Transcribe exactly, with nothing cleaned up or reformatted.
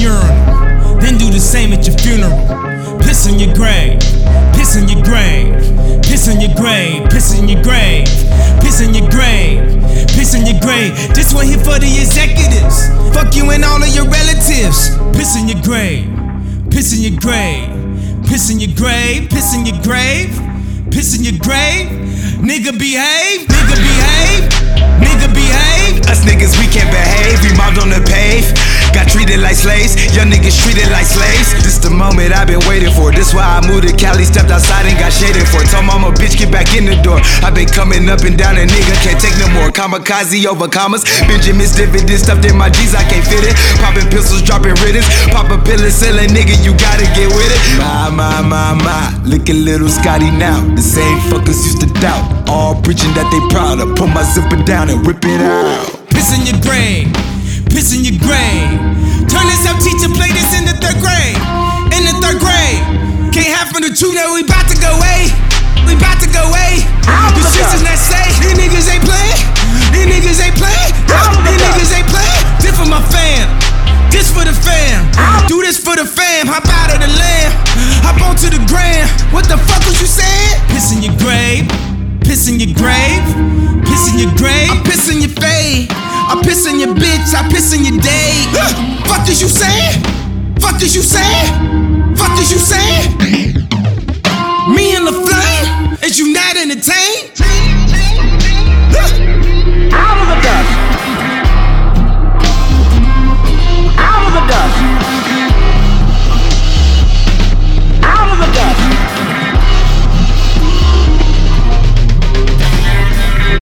urinal, then do the same at your funeral. Piss on your grave, piss on your grave, piss on your grave, piss on your grave, piss on your grave, piss on your grave. This one here for the executives. Fuck you and all of your relatives. Piss on your grave, piss on your grave, piss on your grave, piss on your grave, piss on your grave. Nigga behave, nigga behave, nigga behave. Us niggas, we can't behave, we mobbed on the pave. Got treated like slaves, young niggas treated like slaves. This the moment I've been waiting for. This why I moved to Cali, stepped outside and got shaded for. Told mama, bitch, get back in the door. I've been coming up and down, a nigga can't take no more. Kamikaze over commas, Benjamin's dividend stuffed in my G's, I can't fit it. Popping pistols, dropping riddance. Pop a pill and sell a nigga, you gotta get with it. My, my, my, my, look at little Scotty now. The same fuckers used to doubt, all preaching that they proud. I pull my zipper down and rip it out. Piss in your grave, piss in your grave. Turn this up, teacher, play this in the third grade. In the third grade, can't have from the two that we bout to go away. We bout to go away. The sisters that say these niggas ain't playing, these niggas ain't playing, these niggas ain't playing. This for my fam, this for the fam. Do this for the fam. Hop out of the lamb, hop onto the gram. What the fuck was you saying? Piss in your grave, piss in your grave, piss in your grave. I piss in your fade, I piss in your bitch, I piss in your day. Fuck is you saying? Fuck is you saying? Fuck is you saying? Me and LaFlame, is you not entertained?